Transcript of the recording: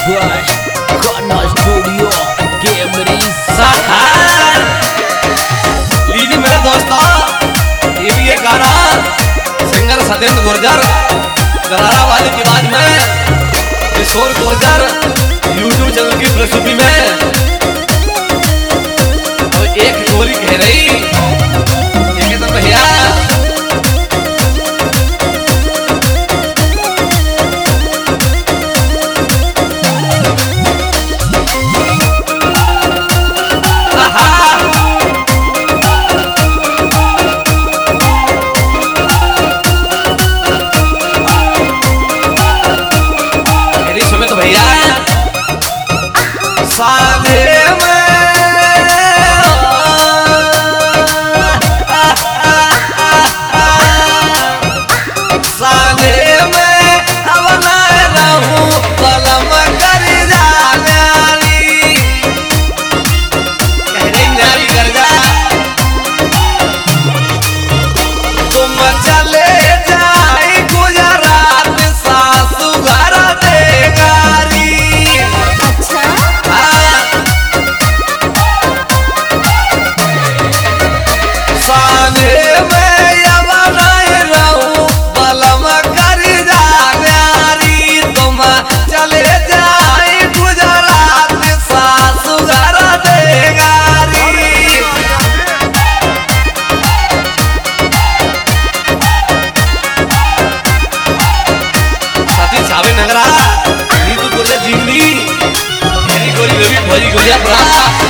by Kana Studio Camry लीजिए मेरे दोस्तों, ये भी एक गाना सिंगर सत्येंद्र गुर्जर गरारा वाली की आवाज में किशोर गुर्जर यूट्यूब चैनल की प्रस्तुति में। तो एक गोली कह रही ये तो भैया साले में अब न रहूं कलम कर जानी कहने न्यारी कर जा तुम चले जाए गुजरात सासू घर देगारी। साले में अब नहीं रहूं बलम कर जानी तुम चले जाए गुजरात सासू घर देगारी। सती छावे नगरा नीतू बोले जिंदगी मेरी गोरी रवि भोजी गोलिया बड़ा